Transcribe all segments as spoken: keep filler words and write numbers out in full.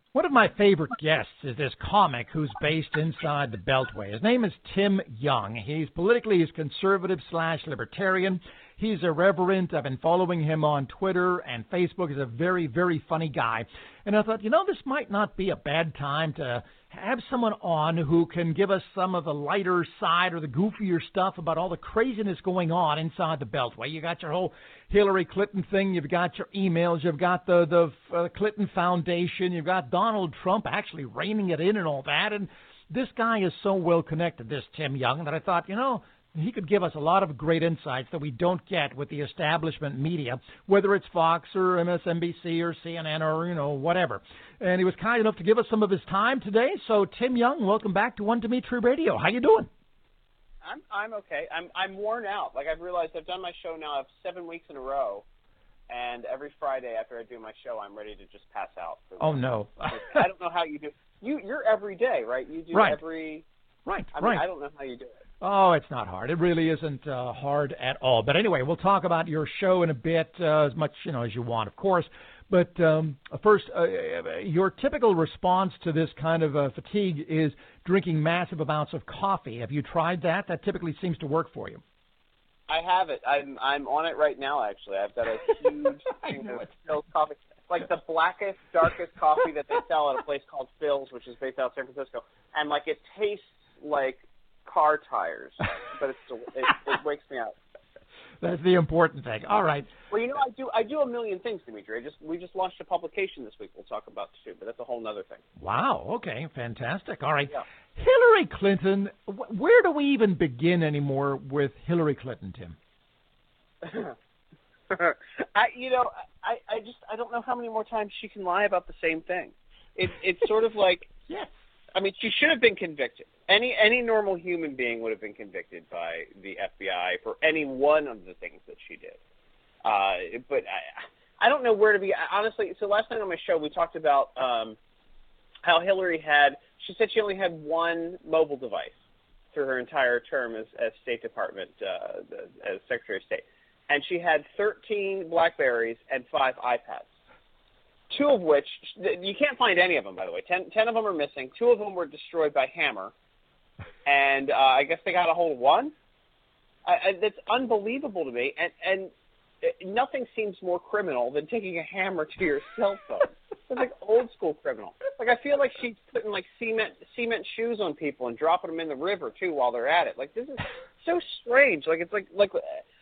One of my favorite guests is this comic who's based inside the Beltway. His name is Tim Young. He's politically he's conservative slash libertarian. He's irreverent. I've been following him on Twitter and Facebook. He's a very, very funny guy. And I thought, you know, this might not be a bad time to have someone on who can give us some of the lighter side or the goofier stuff about all the craziness going on inside the Beltway. You got your whole Hillary Clinton thing. You've got your emails. You've got the, the uh, Clinton Foundation. You've got Donald Trump actually reining it in and all that. And this guy is so well connected, this Tim Young, that I thought, you know, he could give us a lot of great insights that we don't get with the establishment media, whether it's Fox or M S N B C or C N N or, you know, whatever. And he was kind enough to give us some of his time today. So, Tim Young, welcome back to One Dimitri Radio. How you doing? I'm I'm okay. I'm I'm worn out. Like, I've realized I've done my show now I've seven weeks in a row, and every Friday after I do my show, I'm ready to just pass out. Oh, no. I don't know how you do. You, you're every day, right? You do right. every... Right, I mean, right. I don't know how you do it. Oh, it's not hard. It really isn't uh, hard at all. But anyway, we'll talk about your show in a bit, uh, as much you know as you want, of course. But um, first, uh, your typical response to this kind of uh, fatigue is drinking massive amounts of coffee. Have you tried that? That typically seems to work for you. I have it. I'm I'm on it right now. Actually, I've got a huge thing of Phil's coffee, like the blackest, darkest coffee that they sell at a place called Phil's, which is based out of San Francisco, and like it tastes like car tires, but it's still, it, it wakes me up. That's the important thing. All right. Well, you know, I do I do a million things, Dimitri. I just we just launched a publication this week. We'll talk about too, but that's a whole other thing. Wow. Okay. Fantastic. All right. Yeah. Hillary Clinton. Where do we even begin anymore with Hillary Clinton, Tim? I you know I, I just I don't know how many more times she can lie about the same thing. It it's sort of like yes. I mean, she should have been convicted. Any any normal human being would have been convicted by the F B I for any one of the things that she did. Uh, but I, I don't know where to be. Honestly, so last night on my show, we talked about um, how Hillary had, she said she only had one mobile device through her entire term as, as State Department, uh, as Secretary of State. And she had thirteen BlackBerries and five iPads. Two of which, you can't find any of them, by the way. Ten, ten of them are missing. Two of them were destroyed by hammer. And uh, I guess they got a hold of one. I, I, that's unbelievable to me. And, and it, nothing seems more criminal than taking a hammer to your cell phone. It's like old school criminal. Like, I feel like she's putting, like, cement cement shoes on people and dropping them in the river, too, while they're at it. Like, this is so strange. Like, it's like, like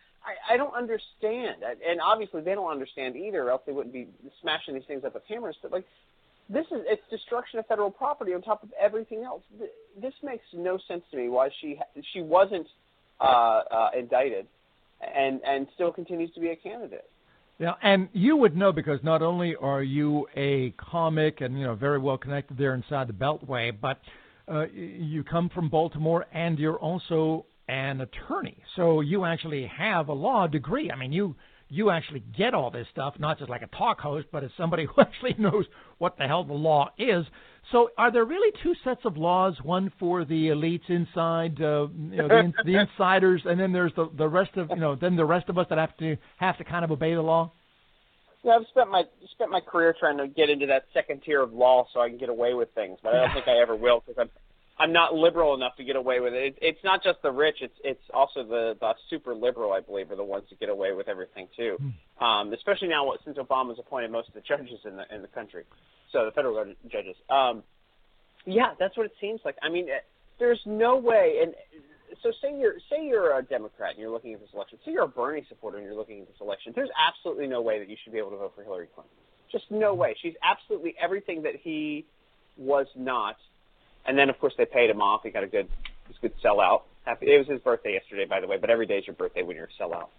I, I don't understand. And obviously they don't understand either, or else they wouldn't be smashing these things up with hammers. But, like, this is, it's destruction of federal property on top of everything else. This makes no sense to me why she she wasn't uh, uh, indicted and, and still continues to be a candidate. Yeah, and you would know because not only are you a comic and, you know, very well connected there inside the Beltway, but uh, you come from Baltimore and you're also an attorney. So you actually have a law degree. I mean, you you actually get all this stuff, not just like a talk host, but as somebody who actually knows what the hell the law is. So are there really two sets of laws, one for the elites inside, uh, you know, the, the insiders, and then there's the, the rest of, you know, then the rest of us that have to have to kind of obey the law? Yeah, I've spent my spent my career trying to get into that second tier of law so I can get away with things, but I don't think I ever will because I'm I'm not liberal enough to get away with it. it. It's not just the rich; it's it's also the, the super liberal, I believe, are the ones that get away with everything too. Hmm. Um, especially now, since Obama's appointed most of the judges in the in the country, so the federal judges. Um, yeah, that's what it seems like. I mean, there's no way. And so, say you're say you're a Democrat and you're looking at this election. Say you're a Bernie supporter and you're looking at this election. There's absolutely no way that you should be able to vote for Hillary Clinton. Just no way. She's absolutely everything that he was not. And then, of course, they paid him off. He got a good, he was a good sellout. Happy, it was his birthday yesterday, by the way. But every day is your birthday when you're a sellout.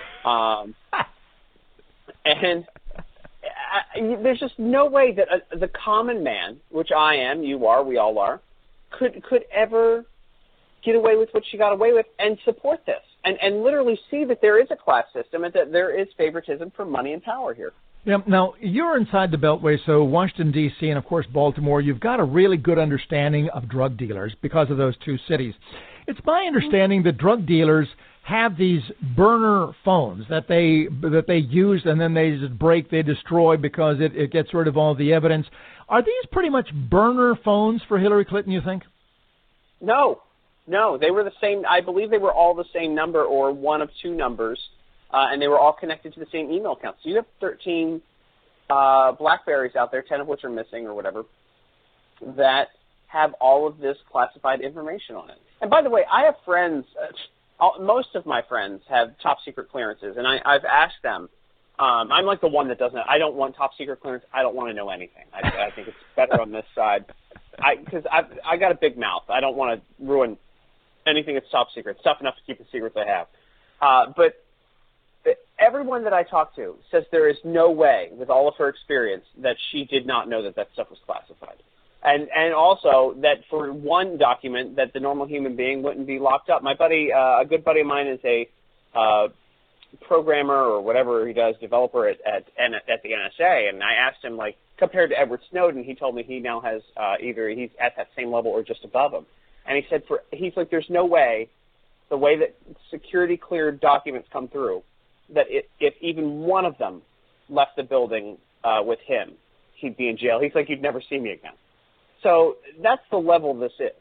um, and I, there's just no way that a, the common man, which I am, you are, we all are, could could ever get away with what she got away with and support this, and and literally see that there is a class system and that there is favoritism for money and power here. Yeah, now, you're inside the Beltway, so Washington, D C, and, of course, Baltimore, you've got a really good understanding of drug dealers because of those two cities. It's my understanding that drug dealers have these burner phones that they that they use and then they just break, they destroy because it, it gets rid of all the evidence. Are these pretty much burner phones for Hillary Clinton, you think? No, no. They were the same. I believe they were all the same number or one of two numbers, uh, and they were all connected to the same email account. So you have thirteen uh, BlackBerries out there, ten of which are missing or whatever, that have all of this classified information on it. And by the way, I have friends, uh, most of my friends have top secret clearances, and I, I've asked them, um, I'm like the one that doesn't, I don't want top secret clearance, I don't want to know anything. I, I think it's better on this side, because I, I got a big mouth. I don't want to ruin anything that's top secret. It's tough enough to keep the secrets I have. Uh, but everyone that I talk to says there is no way, with all of her experience, that she did not know that that stuff was classified. And and also that for one document that the normal human being wouldn't be locked up. My buddy, uh, a good buddy of mine, is a uh, programmer or whatever he does, developer at at, at the N S A. And I asked him, like, compared to Edward Snowden, he told me he now has uh, either he's at that same level or just above him. And he said, for he's like, there's no way, the way that security cleared documents come through, that it, if even one of them left the building uh, with him, he'd be in jail. He's like, you'd never see me again. So that's the level this is.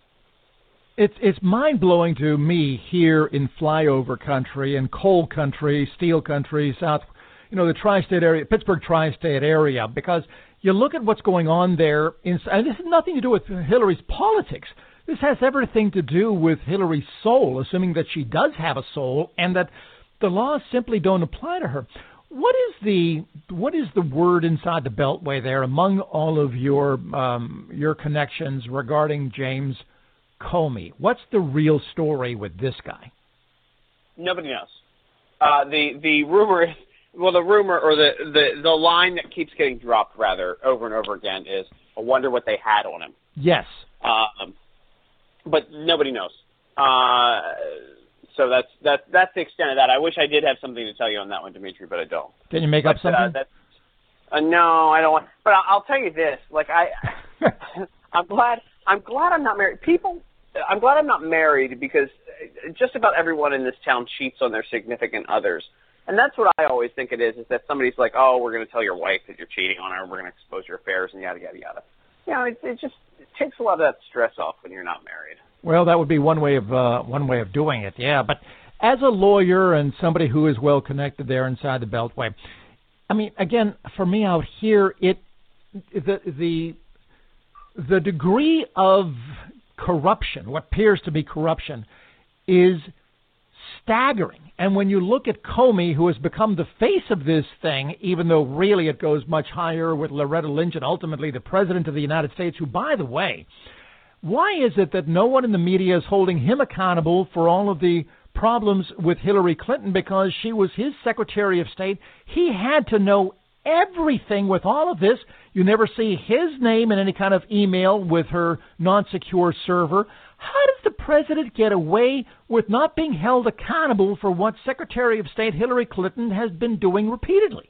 It's it's mind-blowing to me here in flyover country and coal country, steel country, south, you know, the tri-state area, Pittsburgh tri-state area, because you look at what's going on there, in, and this has nothing to do with Hillary's politics. This has everything to do with Hillary's soul, assuming that she does have a soul and that the laws simply don't apply to her. What is the what is the word inside the Beltway there among all of your um, your connections regarding James Comey? What's the real story with this guy? Nobody knows. Uh, the the rumor, well, the rumor or the, the, the line that keeps getting dropped rather over and over again is, I wonder what they had on him. Yes. Um, but nobody knows. Uh, So that's that's that's the extent of that. I wish I did have something to tell you on that one, Dimitri, but I don't. Can you make but, up something? Uh, that's, uh, no, I don't want. But I'll, I'll tell you this: like I, I'm glad I'm glad I'm not married. People, I'm glad I'm not married because just about everyone in this town cheats on their significant others, and that's what I always think it is: is that somebody's like, oh, we're going to tell your wife that you're cheating on her, we're going to expose your affairs, and yada yada yada. You know, it, it just it takes a lot of that stress off when you're not married. Well, that would be one way of uh, one way of doing it, yeah. But as a lawyer and somebody who is well connected there inside the Beltway, I mean, again, for me out here, it the the the degree of corruption, what appears to be corruption, is staggering. And when you look at Comey, who has become the face of this thing, even though really it goes much higher with Loretta Lynch and ultimately the President of the United States, who, by the way, why is it that no one in the media is holding him accountable for all of the problems with Hillary Clinton? Because she was his Secretary of State. He had to know everything with all of this. You never see his name in any kind of email with her non-secure server. How does the president get away with not being held accountable for what Secretary of State Hillary Clinton has been doing repeatedly?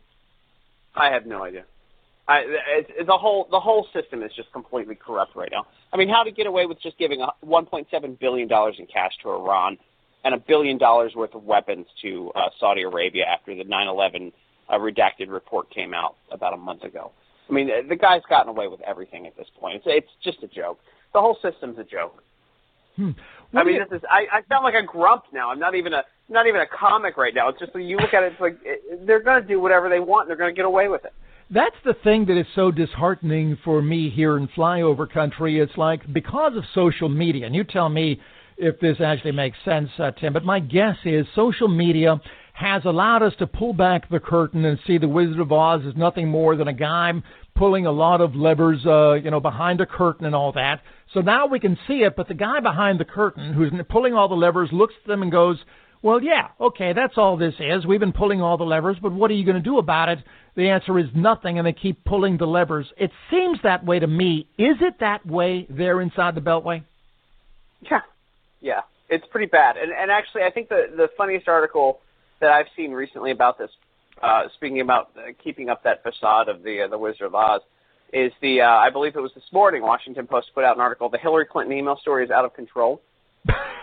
I have no idea. I, it, it, the whole the whole system is just completely corrupt right now. I mean, how to get away with just giving one point seven billion dollars in cash to Iran and a billion dollars worth of weapons to uh, Saudi Arabia after the nine eleven uh, redacted report came out about a month ago. I mean, the guy's gotten away with everything at this point. It's, it's just a joke. The whole system's a joke. Hmm. I mean, this is, I, I sound like a grump now. I'm not even a not even a comic right now. It's just when you look at it, it's like it, they're going to do whatever they want. And they're going to get away with it. That's the thing that is so disheartening for me here in flyover country. It's like because of social media, and you tell me if this actually makes sense, uh, Tim, but my guess is social media has allowed us to pull back the curtain and see the Wizard of Oz as nothing more than a guy pulling a lot of levers, uh, you know, behind a curtain and all that. So now we can see it, but the guy behind the curtain who's pulling all the levers looks at them and goes, well, yeah, okay, that's all this is. We've been pulling all the levers, but what are you going to do about it? The answer is nothing, and they keep pulling the levers. It seems that way to me. Is it that way there inside the Beltway? Yeah, yeah, it's pretty bad. And, and actually, I think the, the funniest article that I've seen recently about this, uh, speaking about uh, keeping up that facade of the uh, the Wizard of Oz, is the, uh, I believe it was this morning, Washington Post put out an article, the Hillary Clinton email story is out of control.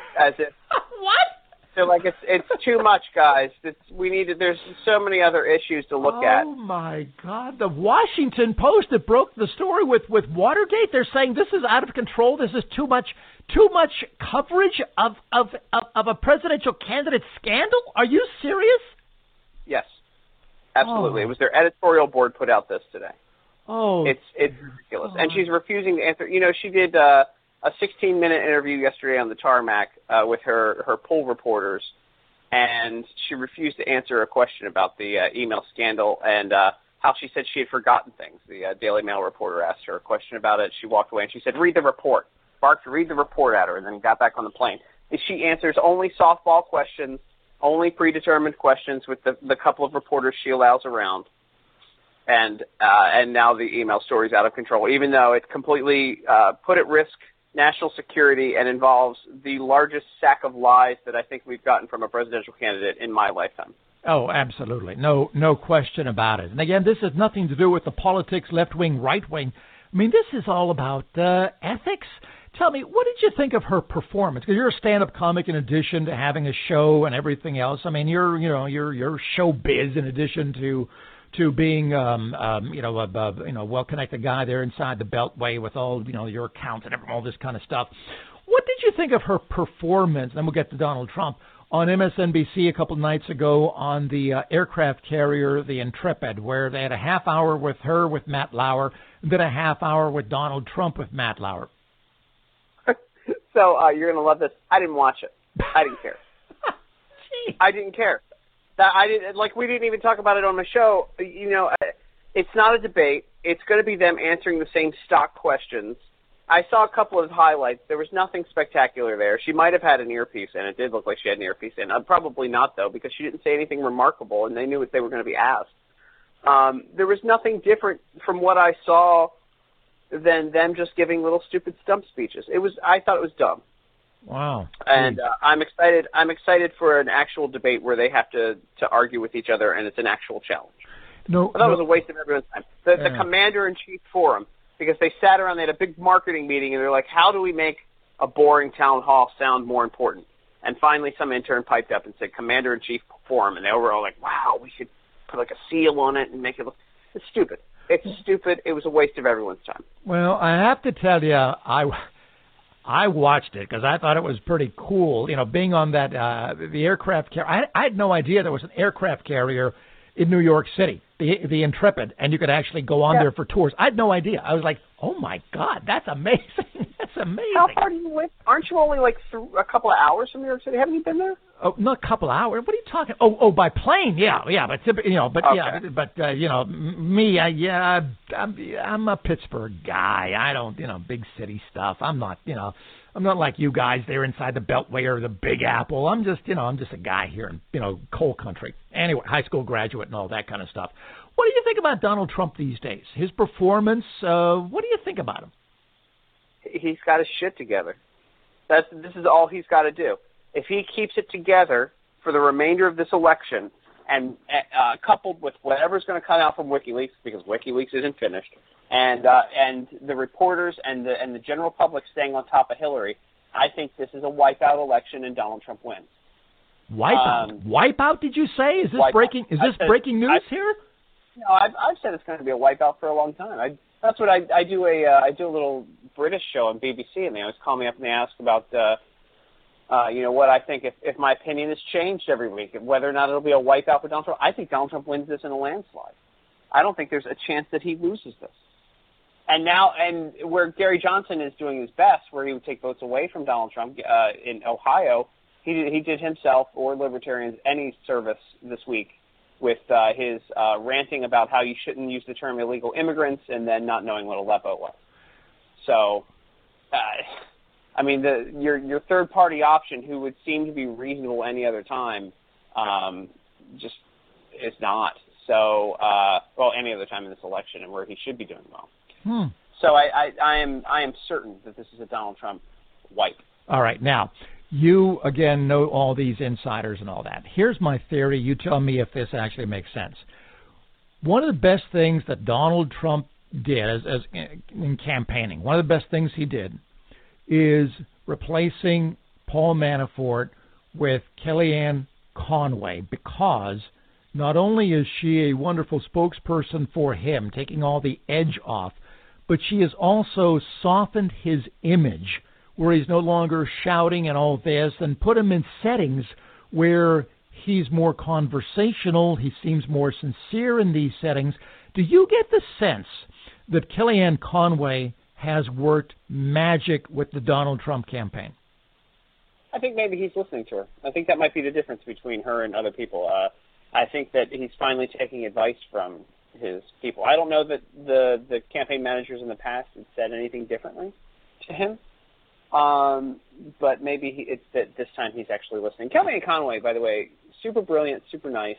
as if what? They're like it's it's too much, guys. It's, we need to, there's so many other issues to look oh, at. Oh my God! The Washington Post that broke the story with, with Watergate. They're saying this is out of control. This is too much too much coverage of of of, of a presidential candidate scandal. Are you serious? Yes, absolutely. Oh. It was their editorial board put out this today. Oh, it's it's ridiculous, God. And she's refusing to answer. You know, she did uh, a sixteen minute interview yesterday on the tarmac uh, with her her poll reporters, and she refused to answer a question about the uh, email scandal and uh, how she said she had forgotten things. The uh, Daily Mail reporter asked her a question about it. She walked away and she said, "Read the report." Barked to read the report at her, and then got back on the plane. She answers only softball questions, only predetermined questions with the, the couple of reporters she allows around. And uh, and now the email story is out of control, even though it completely uh, put at risk national security and involves the largest sack of lies that I think we've gotten from a presidential candidate in my lifetime. Oh, absolutely. No no question about it. And again, this has nothing to do with the politics, left-wing, right-wing. I mean, this is all about uh, ethics. Tell me, what did you think of her performance? Because you're a stand-up comic in addition to having a show and everything else. I mean, you're you know you're you're showbiz in addition to to being um, um, you know a, a you know well-connected guy there inside the Beltway with all you know your accounts and all this kind of stuff. What did you think of her performance? Then we'll get to Donald Trump on M S N B C a couple of nights ago on the uh, aircraft carrier, the Intrepid, where they had a half hour with her with Matt Lauer, and then a half hour with Donald Trump with Matt Lauer. So uh, you're gonna love this. I didn't watch it. I didn't care. I didn't care. That I didn't like. We didn't even talk about it on the show. You know, it's not a debate. It's going to be them answering the same stock questions. I saw a couple of highlights. There was nothing spectacular there. She might have had an earpiece, and it did look like she had an earpiece in. Uh, probably not, though, because she didn't say anything remarkable, and they knew what they were going to be asked. Um, there was nothing different from what I saw than them just giving little stupid stump speeches. It was. I thought it was dumb. Wow. And uh, I'm excited. I'm excited for an actual debate where they have to, to argue with each other, and it's an actual challenge. No, I thought no. it was a waste of everyone's time. The, yeah. the Commander-in-Chief Forum, because they sat around, they had a big marketing meeting, and they're like, how do we make a boring town hall sound more important? And finally some intern piped up and said, Commander-in-Chief Forum, and they were all like, wow, we should put like a seal on it and make it look... It's stupid. It's stupid. It was a waste of everyone's time. Well, I have to tell you, I... I watched it because I thought it was pretty cool, you know, being on that, uh, the aircraft carrier. I, I had no idea there was an aircraft carrier in New York City, the the Intrepid, and you could actually go on yeah. there for tours. I had no idea. I was like, oh, my God, that's amazing. That's amazing. How far do you live? Aren't you only like th- a couple of hours from New York City? Haven't you been there? Oh, not a couple of hours. What are you talking? Oh, oh, by plane. Yeah, yeah, but you know, but okay. yeah, but uh, you know, me, I, yeah, I'm, I'm a Pittsburgh guy. I don't, you know, big city stuff. I'm not, you know, I'm not like you guys there inside the Beltway or the Big Apple. I'm just, you know, I'm just a guy here in, you know, coal country. Anyway, high school graduate and all that kind of stuff. What do you think about Donald Trump these days? His performance. Uh, what do you think about him? He's got his shit together. That's this is all he's got to do. If he keeps it together for the remainder of this election, and uh, coupled with whatever's going to come out from WikiLeaks, because WikiLeaks isn't finished, and uh, and the reporters and the and the general public staying on top of Hillary, I think this is a wipeout election, and Donald Trump wins. Wipeout? Um, wipeout? Did you say? Is this wipeout. breaking? Is this said, breaking news I, here? No, I've I've said it's going to be a wipeout for a long time. I, that's what I I do a uh, I do a little British show on B B C, and they always call me up and they ask about. Uh, Uh, you know, what I think, if, if my opinion has changed every week, whether or not it'll be a wipeout for Donald Trump. I think Donald Trump wins this in a landslide. I don't think there's a chance that he loses this. And now, and where Gary Johnson is doing his best, where he would take votes away from Donald Trump uh, in Ohio, he did, he did himself or libertarians any service this week with uh, his uh, ranting about how you shouldn't use the term illegal immigrants and then not knowing what Aleppo was. So, uh, I mean, the your your third party option, who would seem to be reasonable any other time, um, just is not. So, uh, well, any other time in this election, and where he should be doing well. Hmm. So, I, I, I am I am certain that this is a Donald Trump wipe. All right, now you again know all these insiders and all that. Here's my theory. You tell me if this actually makes sense. One of the best things that Donald Trump did as, as in campaigning, one of the best things he did is replacing Paul Manafort with Kellyanne Conway, because not only is she a wonderful spokesperson for him, taking all the edge off, but she has also softened his image, where he's no longer shouting and all this, and put him in settings where he's more conversational, he seems more sincere in these settings. Do you get the sense that Kellyanne Conway has worked magic with the Donald Trump campaign? I think maybe he's listening to her. I think that might be the difference between her and other people. Uh, I think that he's finally taking advice from his people. I don't know that the, the campaign managers in the past had said anything differently to him, um, but maybe he, it's that this time he's actually listening. Kellyanne Conway, by the way, super brilliant, super nice.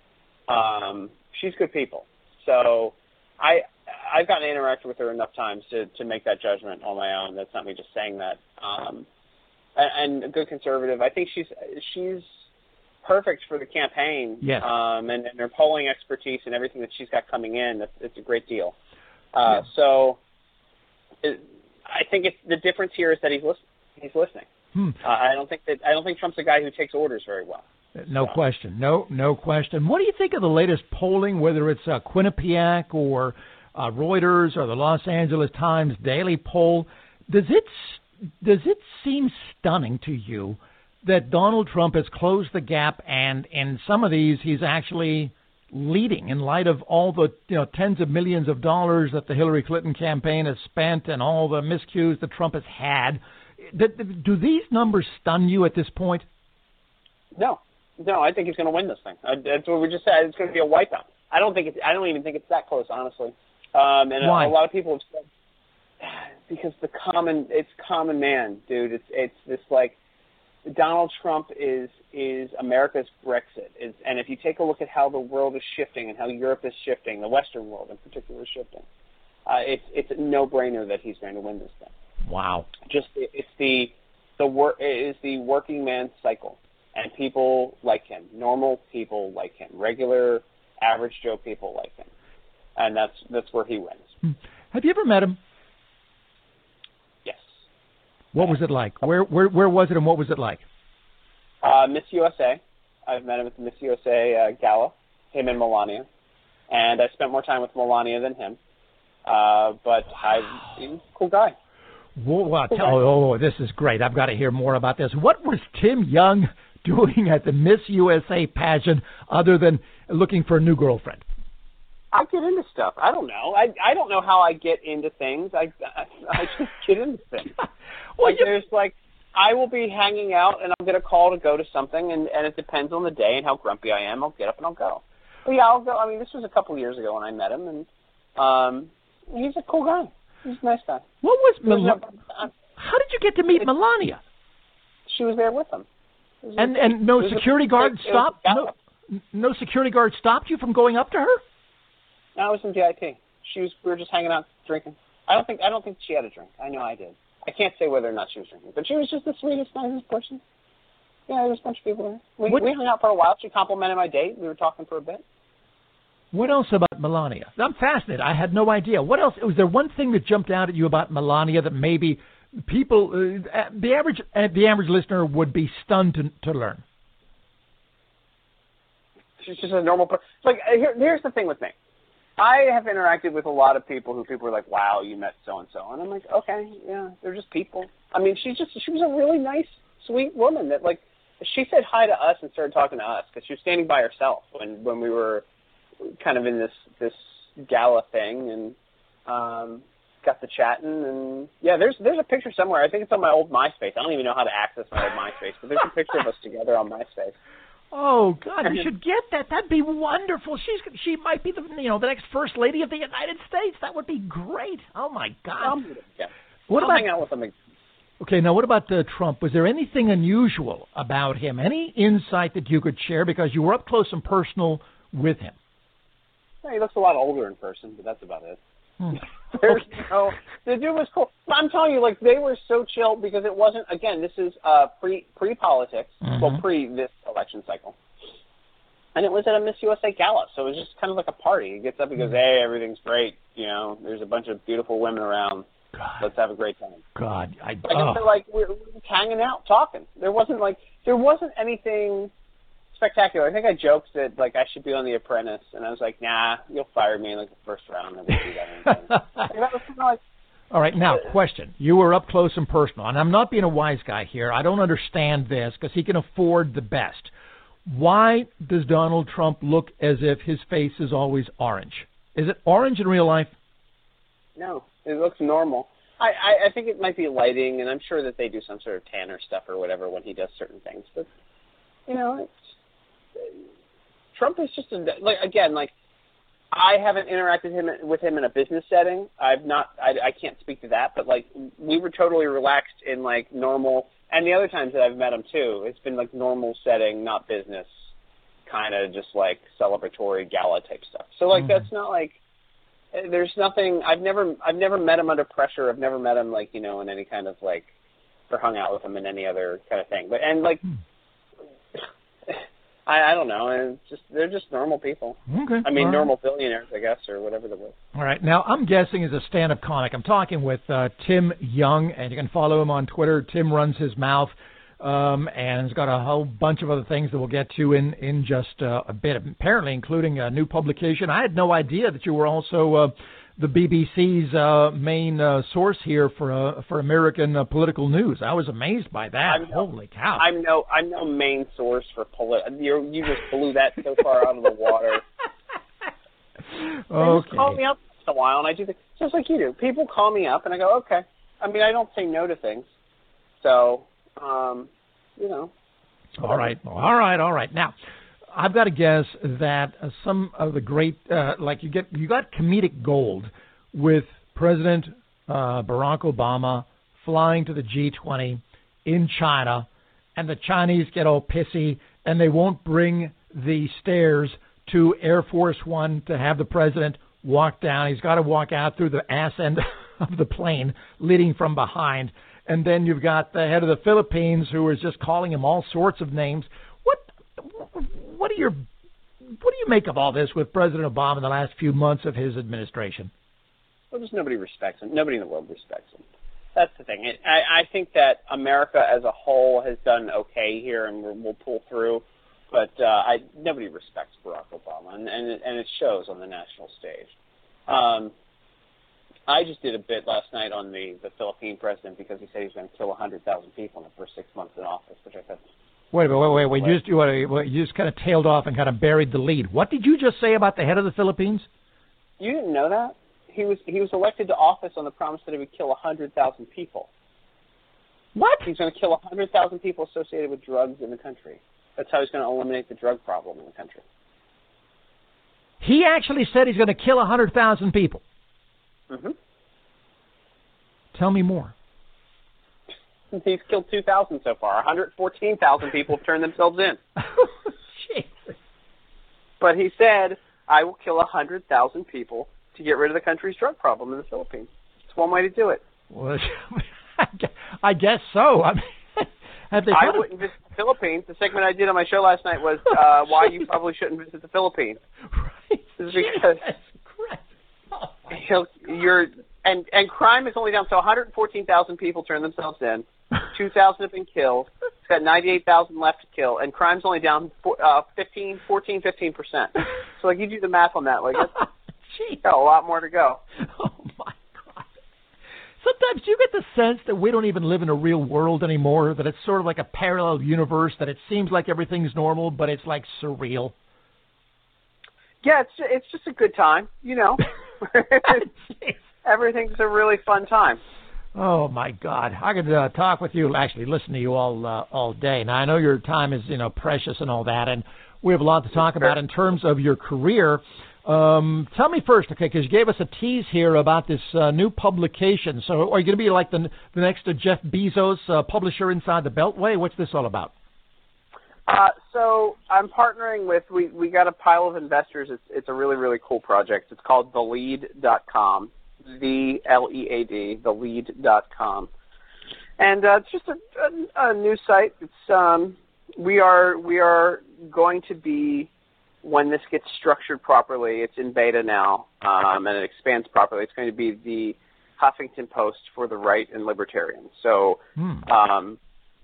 Um, she's good people. So I, I've gotten to interact with her enough times to, to make that judgment on my own. That's not me just saying that. Um, and, and a good conservative. I think she's she's perfect for the campaign. Yes. Um, and, and her polling expertise and everything that she's got coming in, it's, it's a great deal. Uh, yes. So it, I think it's, the difference here is that he's listening. He's listening. Hmm. Uh, I don't think that I don't think Trump's a guy who takes orders very well. No so. question. No, no question. What do you think of the latest polling, whether it's uh, Quinnipiac or uh, Reuters or the Los Angeles Times Daily Poll? Does it does it seem stunning to you that Donald Trump has closed the gap, and in some of these he's actually leading in light of all the you know tens of millions of dollars that the Hillary Clinton campaign has spent and all the miscues that Trump has had? Do these numbers stun you at this point? No, no. I think he's going to win this thing. That's what we just said. It's going to be a wipeout. I don't think it's. I don't even think it's that close, honestly. Um, and Why? A, a lot of people have said because the common, it's common man, dude. It's it's this like Donald Trump is is America's Brexit. It's, and if you take a look at how the world is shifting and how Europe is shifting, the Western world in particular is shifting, uh, it's it's a no-brainer that he's going to win this thing. Wow. Just it's the the work it is the working man's cycle, and people like him, normal people like him, regular average Joe people like him, and that's that's where he wins. Have you ever met him? Yes. What was it like? Where where where was it, and what was it like? Uh, Miss U S A. I've met him at the Miss U S A uh, gala. Him and Melania, and I spent more time with Melania than him. Uh, but I, he's a cool guy. Whoa, wow, tell, oh, this is great. I've got to hear more about this. What was Tim Young doing at the Miss U S A pageant other than looking for a new girlfriend? I get into stuff. I don't know. I I don't know how I get into things. I I, I just get into things. well, like you... there's like I will be hanging out and I'll get a call to go to something, and and it depends on the day and how grumpy I am. I'll get up and I'll go. But yeah, I'll go. I mean, this was a couple years ago when I met him, and um, he's a cool guy. He's a nice guy. What was Mel- Mel- no, How did you get to meet it, Melania? She was there with him. And and no security a, guard it, stopped. It no, no security guard stopped you from going up to her. No, I was in V I P. She was. We were just hanging out drinking. I don't think. I don't think she had a drink. I know I did. I can't say whether or not she was drinking, but she was just the sweetest, nicest person. Yeah, there was a bunch of people there. We, what, we hung out for a while. She complimented my date. We were talking for a bit. What else about Melania? I'm fascinated. I had no idea. What else? Was there one thing that jumped out at you about Melania that maybe people, uh, the average, uh, the average listener would be stunned to to learn? She's just a normal person. Like here, here's the thing with me. I have interacted with a lot of people who people are like, "Wow, you met so and so," and I'm like, "Okay, yeah, they're just people." I mean, she's just she was a really nice, sweet woman that like she said hi to us and started talking to us because she was standing by herself when when we were kind of in this this gala thing, and um, got to chatting, and yeah, there's there's a picture somewhere. I think it's on my old MySpace. I don't even know how to access my old MySpace, but there's a picture of us together on MySpace. Oh God, you should get that. That'd be wonderful. She's she might be the you know the next first lady of the United States. That would be great. Oh my God. I'll, yeah. What I'll about hang out with him again. Okay, now what about uh, Trump? Was there anything unusual about him? Any insight that you could share because you were up close and personal with him? Yeah, he looks a lot older in person, but that's about it. Hmm. There's Okay. no, the dude was cool. I'm telling you, like they were so chill because it wasn't. Again, this is uh, pre pre politics, Mm-hmm. well pre this election cycle, and it was at a Miss U S A gala, so it was just kind of like a party. He gets up, he goes, "Hey, everything's great. You know, there's a bunch of beautiful women around." God. Let's have a great time. God, I. Like, oh. like we were just hanging out, talking. There wasn't like there wasn't anything spectacular. I think I joked that like I should be on The Apprentice, and I was like, nah, you'll fire me in like the first round, and we'll do that. Like, that was kind of like. All right, now, question. You were up close and personal, and I'm not being a wise guy here. I don't understand this because he can afford the best. Why does Donald Trump look as if his face is always orange? Is it orange in real life? No, it looks normal. I, I, I think it might be lighting, and I'm sure that they do some sort of tanner stuff or whatever when he does certain things. But, you know, it's, Trump is just, a, like, again, like, I haven't interacted him, with him in a business setting. I've not, I, I can't speak to that, but, like, we were totally relaxed in, like, normal, and the other times that I've met him, too, it's been, like, normal setting, not business, kind of just, like, celebratory gala-type stuff. So, like, mm-hmm. that's not, like, there's nothing, I've never, I've never met him under pressure. I've never met him, like, you know, in any kind of, like, or hung out with him in any other kind of thing. But, and, like, hmm. I, I don't know. And just they're just normal people. Okay. I mean, All normal right. billionaires, I guess, or whatever the word. All right. Now, I'm guessing as a stand-up comic, I'm talking with uh, Tim Young, and you can follow him on Twitter. Tim runs his mouth, um, and he's got a whole bunch of other things that we'll get to in in just uh, a bit. Apparently, including a new publication. I had no idea that you were also uh, the B B C's uh, main uh, source here for uh, for American uh, political news. I was amazed by that. I'm Holy no, cow! I'm no I'm no main source for political. You you just blew that so far out of the water. Okay. They just call me up once in a while, and I do the, just like you do. People call me up, and I go, okay. I mean, I don't say no to things, so um, you know. All right, all right, all right. Now, I've got to guess that uh, some of the great, uh, like you get, you got comedic gold with President uh, Barack Obama flying to the G twenty in China, and the Chinese get all pissy, and they won't bring the stairs to Air Force One to have the president walk down. He's got to walk out through the ass end of the plane, leading from behind. And then you've got the head of the Philippines who is just calling him all sorts of names. What what do your what do you make of all this with President Obama in the last few months of his administration? Well, just nobody respects him. Nobody in the world respects him. That's the thing. It, I, I think that America as a whole has done okay here, and we're, we'll pull through. But uh, I, nobody respects Barack Obama, and, and, it, and it shows on the national stage. Um, I just did a bit last night on the, the Philippine president because he said he was going to kill one hundred thousand people in the first six months in office, which I thought. Wait, wait, wait, wait. You just, you, you just kind of tailed off and kind of buried the lead. What did you just say about the head of the Philippines? You didn't know that? He was he was elected to office on the promise that he would kill one hundred thousand people. What? He's going to kill one hundred thousand people associated with drugs in the country. That's how he's going to eliminate the drug problem in the country. He actually said he's going to kill one hundred thousand people. Mm-hmm. Tell me more. He's killed two thousand so far. one hundred fourteen thousand people have turned themselves in. Jesus. But he said, I will kill one hundred thousand people to get rid of the country's drug problem in the Philippines. It's one way to do it. Well, I guess so. I mean, have they I wouldn't visit the Philippines. The segment I did on my show last night was uh, why you probably shouldn't visit the Philippines. Right. This is because oh he'll, you're and and crime is only down. So one hundred fourteen thousand people turned themselves in. two thousand have been killed. It's got ninety-eight thousand left to kill, and crime's only down uh, fifteen, fourteen, fifteen percent. So like you do the math on that, like that's got a lot more to go. Oh my God! Sometimes do you get the sense that we don't even live in a real world anymore? That it's sort of like a parallel universe. That it seems like everything's normal, but it's like surreal. Yeah, it's it's just a good time, you know. Everything's a really fun time. Oh my God! I could uh, talk with you, actually listen to you all uh, all day. Now I know your time is you know precious and all that, and we have a lot to talk about in terms of your career. Um, tell me first, okay, because you gave us a tease here about this uh, new publication. So are you going to be like the the next uh, Jeff Bezos, uh, publisher inside the Beltway? What's this all about? Uh, so I'm partnering with we we got a pile of investors. It's it's a really really cool project. It's called the lead dot com. The L E A D, the lead dot com, and uh, it's just a, a, a new site. It's um, we are we are going to be when this gets structured properly. It's in beta now, um, and it expands properly. It's going to be the Huffington Post for the right and libertarian. So Hmm. um,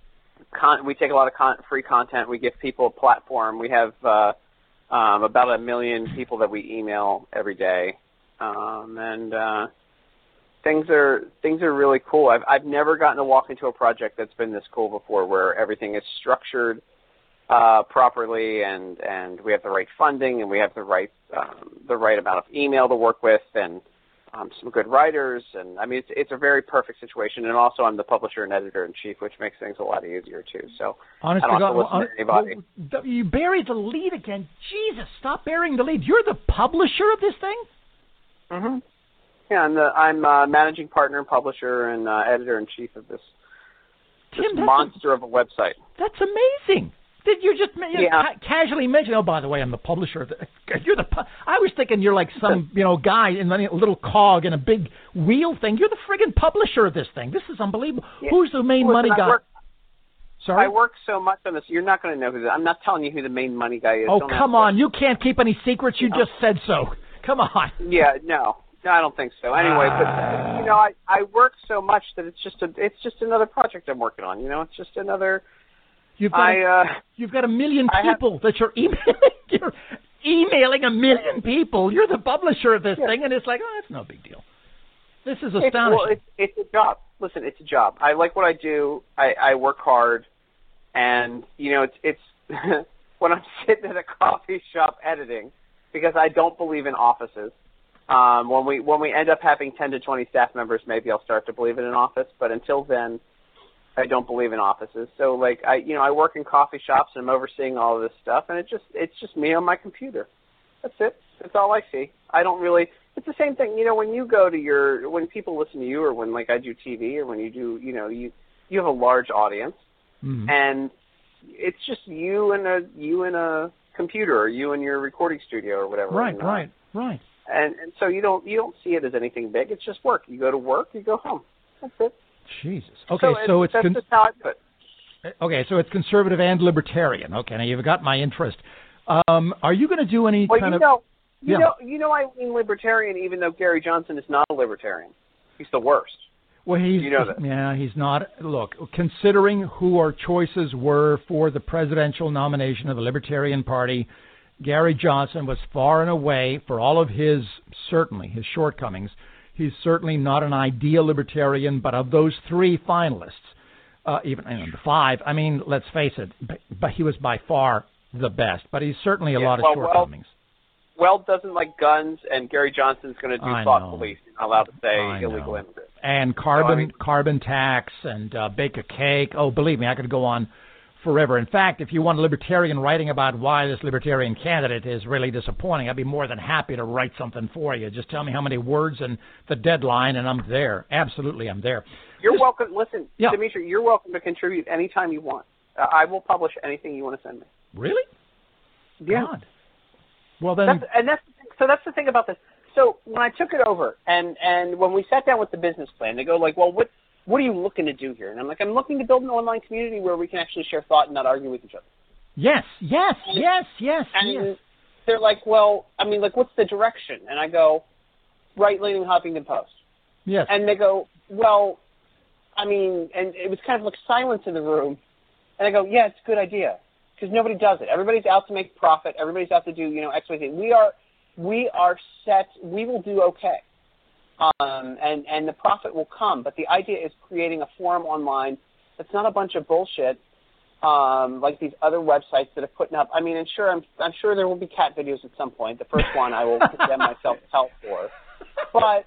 con- we take a lot of con- free content. We give people a platform. We have uh, um, about a million people that we email every day, um, and uh, things are things are really cool. I've I've never gotten to walk into a project that's been this cool before, where everything is structured uh, properly, and, and we have the right funding, and we have the right um, the right amount of email to work with, and um, some good writers, and I mean it's it's a very perfect situation. And also, I'm the publisher and editor in chief, which makes things a lot easier too. So Honest I don't to have God, to listen well, to anybody. well, you buried the lead again. Jesus, stop burying the lead. You're the publisher of this thing? Mm-hmm. Yeah, I'm the I'm uh, managing partner and publisher and uh, editor in chief of this, this Tim, monster a, of a website. That's amazing. Did you just you know, yeah. ca- casually mention? Oh, by the way, I'm the publisher. Of the, you're the. Pu- I was thinking you're like some you know guy in a little cog in a big wheel thing. You're the friggin' publisher of this thing. This is unbelievable. Yeah. Who's the main Listen, money I guy? Work, Sorry, I work so much on this. You're not going to know who. The, I'm not telling you who the main money guy is. Oh, Don't come on! You can't keep any secrets. You No. just said so. Come on. Yeah, no. No, I don't think so. Anyway, Ah. but you know, I, I work so much that it's just a it's just another project I'm working on. You know, it's just another. You've got I a, uh, you've got a million I have- people that you're emailing. You're emailing a million people. You're the publisher of this Yeah. thing, and it's like, oh, it's no big deal. This is it's, astonishing. well, it's it's a job. Listen, it's a job. I like what I do. I, I work hard, and you know, it's it's when I'm sitting at a coffee shop editing, because I don't believe in offices. Um, when we when we end up having ten to twenty staff members, maybe I'll start to believe in an office. But until then, I don't believe in offices. So like I you know I work in coffee shops and I'm overseeing all of this stuff, and it just it's just me on my computer. That's it. That's all I see. I don't really. It's the same thing. You know, when you go to your when people listen to you, or when like I do T V, or when you do you know you you have a large audience, Mhm. and it's just you and a you and a computer, or you and your recording studio, or whatever. Right, and, uh, right, right. And, and so you don't you don't see it as anything big. It's just work. You go to work, you go home. That's it. Jesus. Okay, so, so it's that's con- just how I put it. okay, so it's conservative and libertarian. Okay, now you've got my interest. Um, are you going to do any Well, kind you of? know, you Yeah. know, you know, I lean libertarian, even though Gary Johnson is not a libertarian. He's the worst. Well, he's You know that. yeah, he's not. Look, considering who our choices were for the presidential nomination of the Libertarian Party, Gary Johnson was far and away, for all of his certainly his shortcomings, he's certainly not an ideal libertarian. But of those three finalists, uh, even you know, the five, I mean, let's face it, but, but he was by far the best. But he's certainly a Yeah, lot of well, shortcomings. Weld doesn't like guns, and Gary Johnson's going to do I thought know. police. He's not allowed to say I illegal know. immigrants. And carbon So, I mean- carbon tax and uh, bake a cake. Oh, believe me, I could go on forever. In fact, if you want a libertarian writing about why this libertarian candidate is really disappointing, I'd be more than happy to write something for you. Just tell me how many words and the deadline, and I'm there. Absolutely, I'm there. You're Just- welcome. Listen, Yeah. Dimitri, you're welcome to contribute anytime you want. Uh, I will publish anything you want to send me. Really? Yeah. God. Well, then, That's, and that's so. That's the thing about this. So when I took it over, and and when we sat down with the business plan, they go like, "Well, what what are you looking to do here?" And I'm like, "I'm looking to build an online community where we can actually share thought and not argue with each other." yes, yes, yes, yes, And yes. they're like, "Well, I mean, like, what's the direction?" And I go, "Right-leaning Huffington Post." Yes. And they go, "Well, I mean," and it was kind of like silence in the room. And I go, "Yeah, it's a good idea." Because nobody does it. Everybody's out to make profit. Everybody's out to do, you know, X, Y, Z. We are, we are set. We will do okay, um, and and the profit will come. But the idea is creating a forum online that's not a bunch of bullshit, um, like these other websites that are putting up. I mean, and sure, I'm I'm sure there will be cat videos at some point. The first one I will condemn myself to hell for, but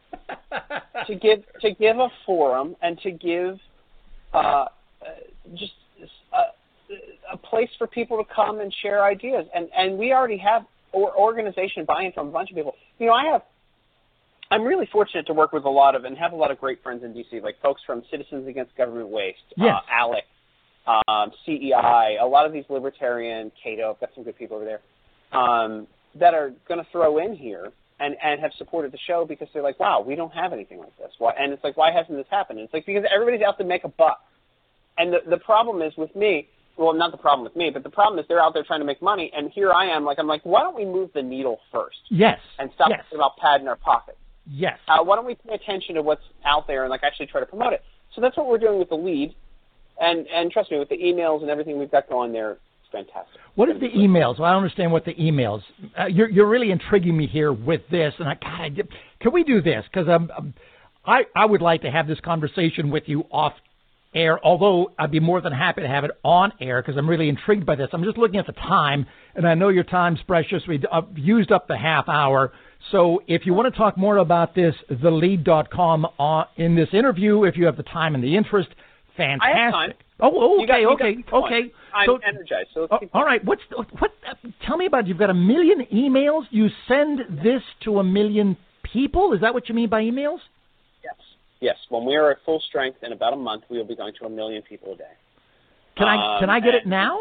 to give to give a forum and to give uh, just. Uh, a place for people to come and share ideas. And, and we already have or organization buy-in from a bunch of people. You know, I have, I'm really fortunate to work with a lot of and have a lot of great friends in D C, like folks from Citizens Against Government Waste, Yes. uh, ALEC, um, C E I, a lot of these libertarian, Cato, I've got some good people over there, um, that are going to throw in here and, and have supported the show because they're like, wow, we don't have anything like this. Why? And it's like, why hasn't this happened? And it's like, because everybody's out to make a buck. And the, the problem is with me, well, not the problem with me, but the problem is they're out there trying to make money, and here I am, like, I'm like, why don't we move the needle first Yes. and stop yes. thinking about padding our pockets? Yes. Uh, why don't we pay attention to what's out there and like actually try to promote it? So that's what we're doing with the lead, and and trust me, with the emails and everything we've got going there, it's fantastic. What is the emails? Well, I don't understand what the emails. Uh, you're you're really intriguing me here with this, and I God, I, can we do this? Because I'm, I'm I I would like to have this conversation with you off air, although I'd be more than happy to have it on air because I'm really intrigued by this. I'm just looking at the time, and I know your time's precious. We've uh, used up the half hour. So if you want to talk more about this, the lead dot com uh, in this interview, if you have the time and the interest, fantastic. I have time. Oh, okay, got, okay, okay. I'm so, energized. So let's uh, keep all right. What's what? Uh, tell me about it. You've got a million emails. You send this to a million people. Is that what you mean by emails? Yes. Yes. When we are at full strength in about a month, we will be going to a million people a day. Can I can I get it now?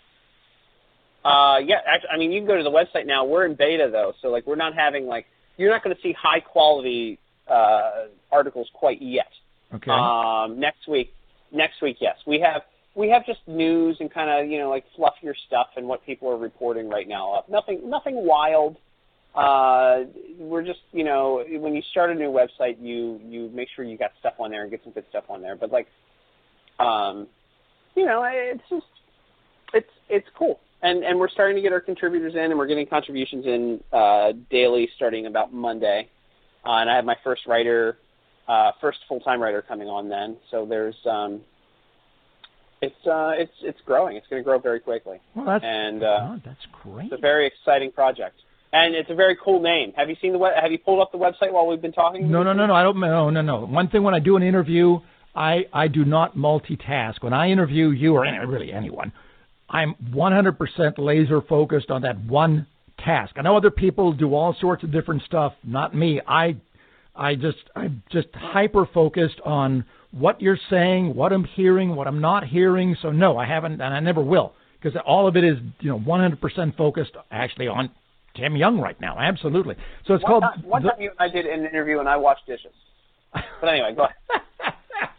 Uh, yeah, actually, I mean, you can go to the website now. We're in beta, though, so, like, we're not having, like, you're not going to see high-quality uh, articles quite yet. Okay. Um, next week, next week, yes. We have we have just news and kind of, you know, like, fluffier stuff and what people are reporting right now up. Nothing, nothing wild. Uh, we're just, you know, when you start a new website, you, you make sure you got stuff on there and get some good stuff on there. But, like, um, you know, it's just, it's it's cool. And and we're starting to get our contributors in, and we're getting contributions in uh, daily starting about Monday. Uh, and I have my first writer, uh, first full-time writer coming on then. So there's, um, it's uh, it's it's growing. It's going to grow very quickly. Well, that's and uh, oh, that's great. It's a very exciting project, and it's a very cool name. Have you seen the web, Have you pulled up the website while we've been talking? No, no, no, no. I don't. No, no, no. One thing when I do an interview, I I do not multitask. When I interview you or any, really anyone, I'm one hundred percent laser focused on that one task. I know other people do all sorts of different stuff, not me. I I just I'm just hyper focused on what you're saying, what I'm hearing, what I'm not hearing. So no, I haven't, and I never will, because all of it is, you know, one hundred percent focused actually on Tim Young right now. Absolutely. So it's one called. Time, one the, time you and I did an interview and I washed dishes. But anyway, go ahead.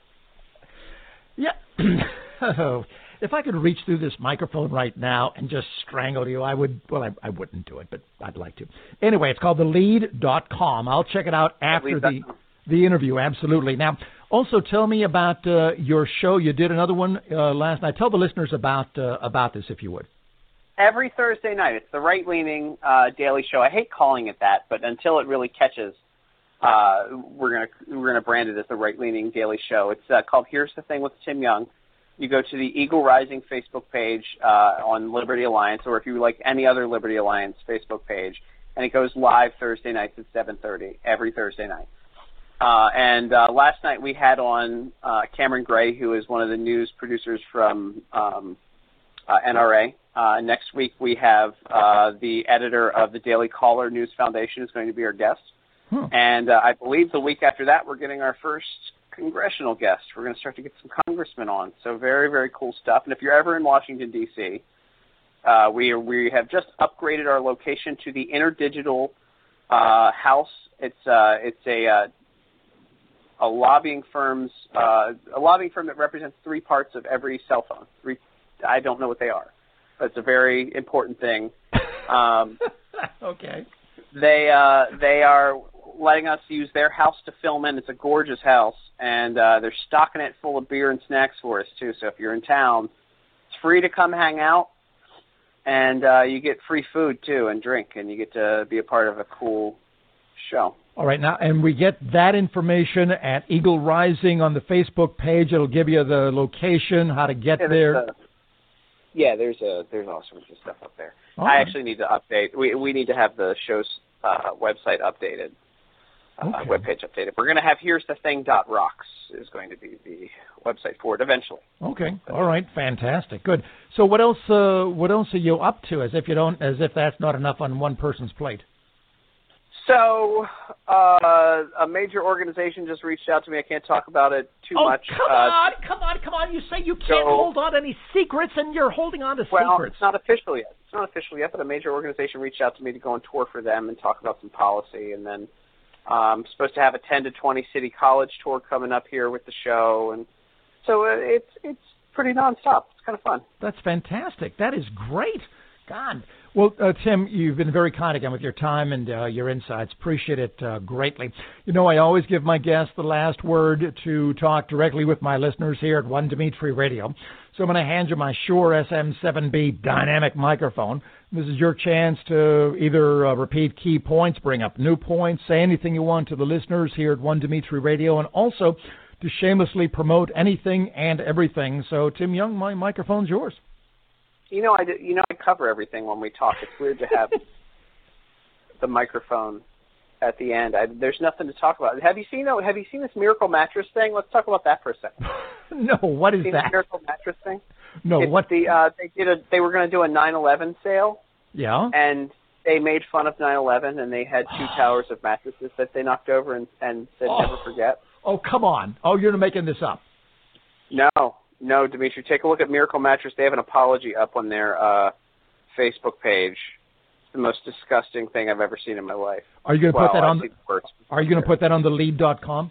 Yeah. Oh. If I could reach through this microphone right now and just strangle you, I would. Well, I, I wouldn't do it, but I'd like to. Anyway, it's called the lead dot com. I'll check it out after the, the interview, absolutely. Now, also tell me about uh, your show. You did another one uh, last night. Tell the listeners about uh, about this, if you would. Every Thursday night, it's the right-leaning uh, daily show. I hate calling it that, but until it really catches, uh, we're gonna we're gonna brand it as the right-leaning daily show. It's uh, called Here's the Thing with Tim Young. You go to the Eagle Rising Facebook page uh, on Liberty Alliance, or if you like any other Liberty Alliance Facebook page, and it goes live Thursday nights at seven thirty, every Thursday night. Uh, and uh, last night we had on uh, Cameron Gray, who is one of the news producers from um, uh, N R A. Uh, next week we have uh, the editor of the Daily Caller News Foundation is going to be our guest. Hmm. And uh, I believe the week after that we're getting our first congressional guest. We're going to start to get some congressmen on. So very, very cool stuff. And if you're ever in Washington, D C, uh, we are, we have just upgraded our location to the InterDigital uh, House. It's uh, it's a uh, a lobbying firm's uh, a lobbying firm that represents three parts of every cell phone. Three, I don't know what they are, but it's a very important thing. Um, okay. They uh, they are letting us use their house to film in. It's a gorgeous house, and uh, they're stocking it full of beer and snacks for us, too. So if you're in town, it's free to come hang out, and uh, you get free food, too, and drink, and you get to be a part of a cool show. All right, now, and we get that information at Eagle Rising on the Facebook page. It'll give you the location, how to get yeah, there. A, yeah, there's a, there's all sorts of stuff up there. All I right. actually need to update. We, we need to have the show's uh, website updated. Uh, okay. webpage updated. We're going to have here's the thing dot rocks is going to be the website for it eventually. Okay. All right. Fantastic. Good. So what else? Uh, what else are you up to? As if you don't, as if that's not enough on one person's plate. So uh, a major organization just reached out to me. I can't talk about it too oh, much. come uh, on, come on, come on! You say you can't so, hold on to any secrets, and you're holding on to well, secrets. It's not official yet. It's not official yet, but a major organization reached out to me to go on tour for them and talk about some policy, and then. I'm supposed to have a ten to twenty city college tour coming up here with the show, and so it's it's pretty nonstop. It's kind of fun. That's fantastic. That is great. God. Well, uh, Tim, you've been very kind again with your time and uh, your insights. Appreciate it uh, greatly. You know, I always give my guests the last word to talk directly with my listeners here at One Dimitri Radio. So I'm going to hand you my Shure S M seven B dynamic microphone. This is your chance to either uh, repeat key points, bring up new points, say anything you want to the listeners here at One Dimitri Radio, and also to shamelessly promote anything and everything. So, Tim Young, my microphone's yours. You know, I do, you know I cover everything when we talk. It's weird to have the microphone at the end. I, there's nothing to talk about. Have you seen Have you seen this Miracle Mattress thing? Let's talk about that for a second. No, what is seen that? The Miracle Mattress thing? No, it's what? The uh, they did a they were going to do a nine eleven sale. Yeah. And they made fun of nine eleven, and they had two towers of mattresses that they knocked over and, and said oh. never forget. Oh, come on! Oh, you're making this up. No. No, Dimitri, take a look at Miracle Mattress. They have an apology up on their uh, Facebook page. It's the most disgusting thing I've ever seen in my life. Are you going to well, put that I've on? The, are you going to put that on the lead dot com?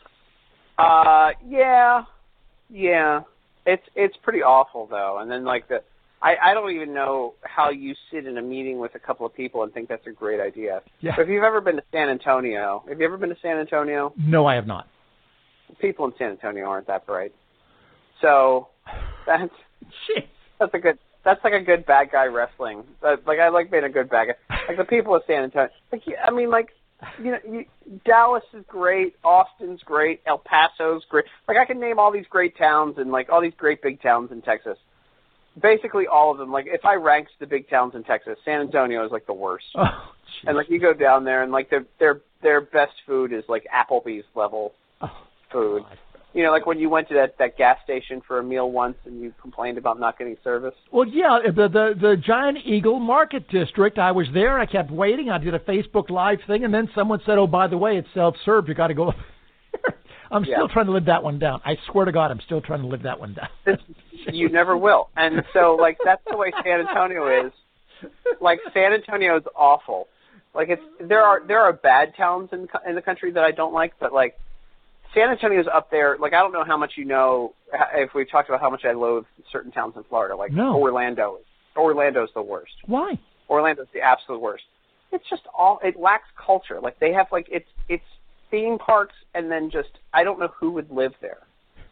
Uh, yeah, yeah. It's it's pretty awful though. And then like the, I I don't even know how you sit in a meeting with a couple of people and think that's a great idea. Yeah. So if you've ever been to San Antonio, have you ever been to San Antonio? No, I have not. People in San Antonio aren't that bright. So that's Jeez. that's a good that's like a good bad guy wrestling. Like I like being a good bad guy. Like the people of San Antonio. Like I mean, like you know, you, Dallas is great, Austin's great, El Paso's great. Like I can name all these great towns and like all these great big towns in Texas. Basically all of them. Like if I ranked the big towns in Texas, San Antonio is like the worst. Oh, and like you go down there and like their their their best food is like Applebee's level oh, food. God. You know, like when you went to that, that gas station for a meal once and you complained about not getting service. Well, yeah, the, the the Giant Eagle Market District, I was there. I kept waiting. I did a Facebook Live thing, and then someone said, oh, by the way, it's self-serve. You got to go. I'm still yeah. trying to live that one down. I swear to God, I'm still trying to live that one down. This, you never will. And so, like, that's the way San Antonio is. Like, San Antonio is awful. Like, it's there are there are bad towns in in the country that I don't like, but, like, San Antonio's up there. Like, I don't know how much you know, if we've talked about how much I loathe certain towns in Florida. Like, no. Orlando. Orlando's the worst. Why? Orlando's the absolute worst. It's just all, it lacks culture. Like, they have, like, it's it's theme parks and then just, I don't know who would live there.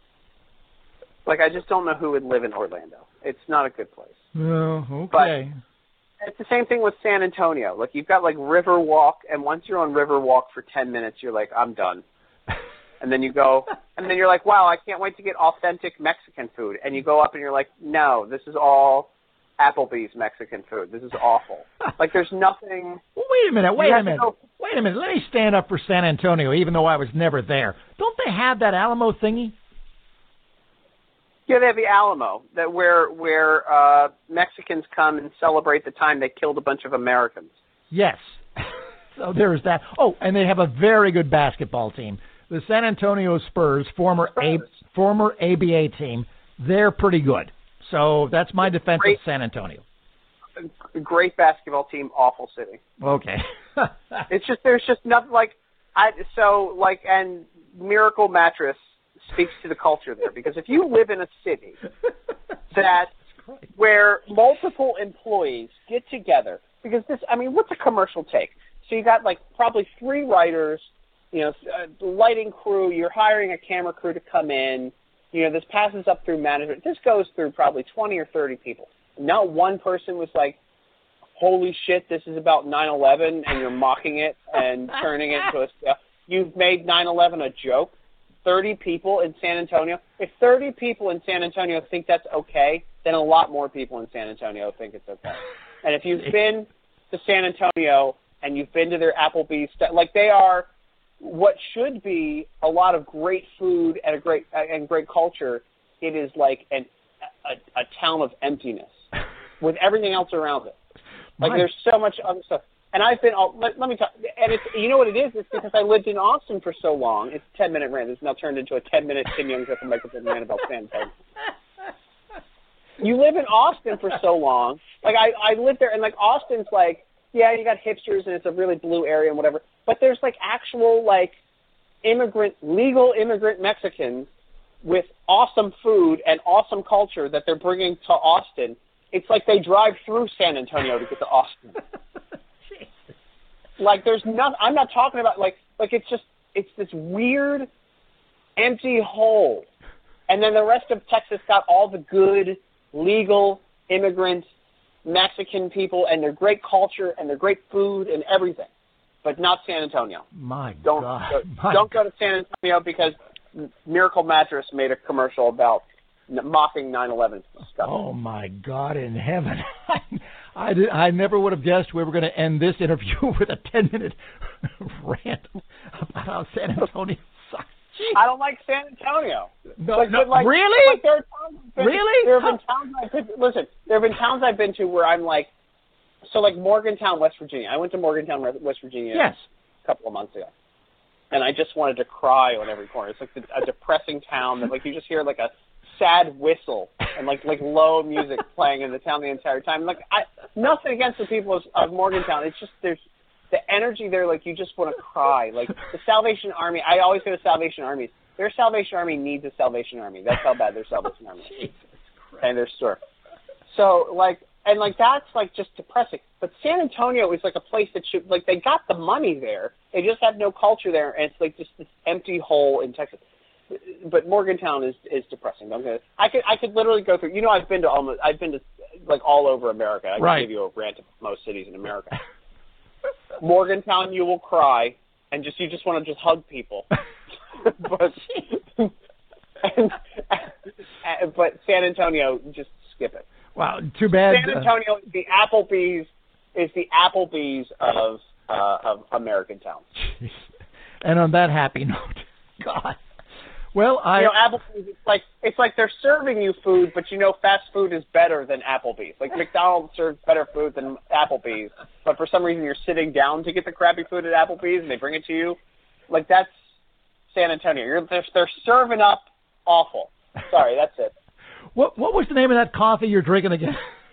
Like, I just don't know who would live in Orlando. It's not a good place. Oh, okay. But it's the same thing with San Antonio. Like, you've got, like, Riverwalk, and once you're on Riverwalk for ten minutes, you're like, I'm done. And then you go, and then you're like, wow, I can't wait to get authentic Mexican food. And you go up and you're like, no, this is all Applebee's Mexican food. This is awful. Like, there's nothing. Well, wait a minute, wait a minute. Go, wait a minute. Let me stand up for San Antonio, even though I was never there. Don't they have that Alamo thingy? Yeah, they have the Alamo, that where where uh, Mexicans come and celebrate the time they killed a bunch of Americans. Yes. So there's that. Oh, and they have a very good basketball team. The San Antonio Spurs, former A, former A B A team, they're pretty good. So that's my defense great, of San Antonio. Great basketball team, awful city. Okay. It's just, there's just nothing like, I, so like, and Miracle Mattress speaks to the culture there, because if you live in a city that, where multiple employees get together, because this, I mean, what's a commercial take? So you got like probably three writers, you know, uh, lighting crew, you're hiring a camera crew to come in, you know, this passes up through management. This goes through probably twenty or thirty people. Not one person was like, holy shit, this is about nine eleven, and you're mocking it and turning it into a, uh, you've made nine eleven a joke. thirty people in San Antonio. If thirty people in San Antonio think that's okay, then a lot more people in San Antonio think it's okay. And if you've been to San Antonio and you've been to their Applebee's, like they are what should be a lot of great food and a great and great culture, it is like an, a, a town of emptiness with everything else around it. Like My. There's so much other stuff. And I've been, oh, let, let me talk, and it's, you know what it is? It's because I lived in Austin for so long. It's a ten-minute rant. It's now turned into a ten-minute Tim Young's at the microphone rant about San Antonio. You live in Austin for so long. Like, I, I lived there, and, like, Austin's, like, yeah, you got hipsters, and it's a really blue area and whatever, but there's, like, actual, like, immigrant, legal immigrant Mexicans with awesome food and awesome culture that they're bringing to Austin it's like they drive through San Antonio to get to Austin. Like, there's nothing. I'm not talking about like like it's just it's this weird, empty hole, and then the rest of Texas got all the good, legal immigrant Mexican people and their great culture and their great food and everything, but not San Antonio. My don't God. Go, My don't go to San Antonio because Miracle Mattress made a commercial about mocking nine eleven stuff. Oh my God in heaven! I, did, I never would have guessed we were going to end this interview with a ten-minute rant about how San Antonio sucks. I don't like San Antonio. No, like, no like, really? Like there are towns I've been really? To, there have been towns I've been to, listen. There have been towns I've been to where I'm like, so like Morgantown, West Virginia. I went to Morgantown, West Virginia, yes, a couple of months ago, and I just wanted to cry on every corner. It's like the, a depressing town that like you just hear like a sad whistle and like like low music playing in the town the entire time. Like I, nothing against the people of, of Morgantown. It's just there's the energy there. Like you just want to cry. Like the Salvation Army. I always go to Salvation Armies. Their Salvation Army needs a Salvation Army. That's how bad their Salvation Army is. And their store. So like and like that's like just depressing. But San Antonio is like a place that should like they got the money there. They just have no culture there, and it's like just this empty hole in Texas. But Morgantown is is depressing. I'm gonna, I could I could literally go through. You know, I've been to almost I've been to like all over America. I right. can give you a rant of most cities in America. Morgantown, you will cry, and just you just want to just hug people. but and, and, but San Antonio, just skip it. Wow, too bad. San Antonio, uh, the Applebee's is the Applebee's of uh, of American towns. And on that happy note, God. Well, I you know Applebee's. It's like it's like they're serving you food, but you know fast food is better than Applebee's. Like McDonald's serves better food than Applebee's, but for some reason you're sitting down to get the crappy food at Applebee's, and they bring it to you. Like that's San Antonio. You're, they're, they're serving up awful. Sorry, that's it. What what was the name of that coffee you're drinking again?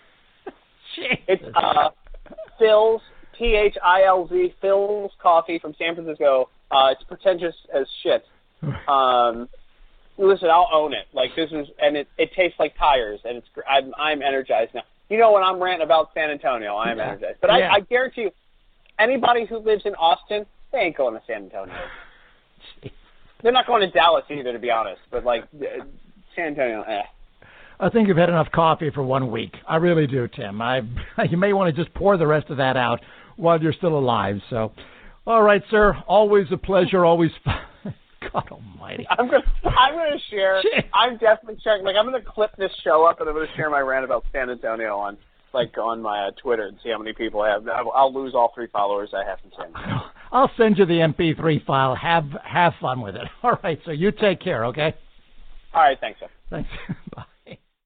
It's uh, Philz, P H I L Z, Philz Coffee from San Francisco. Uh, it's pretentious as shit. Um, listen, I'll own it. Like this is, and it, it tastes like tires, and it's. I'm I'm energized now. You know when I'm ranting about San Antonio, I'm yeah. energized. But yeah. I, I guarantee you, anybody who lives in Austin, they ain't going to San Antonio. They're not going to Dallas either, to be honest. But like San Antonio, eh. I think you've had enough coffee for one week. I really do, Tim. I you may want to just pour the rest of that out while you're still alive. So, all right, sir. Always a pleasure. Always fun. God Almighty. I'm gonna I'm gonna share. I'm definitely checking. Like I'm gonna clip this show up and I'm gonna share my rant about San Antonio on like on my uh, Twitter and see how many people I have. I'll, I'll lose all three followers I have from San Antonio. I'll send you the M P three file. Have have fun with it. All right. So you take care. Okay. All right. Thanks, sir. Thanks. Bye.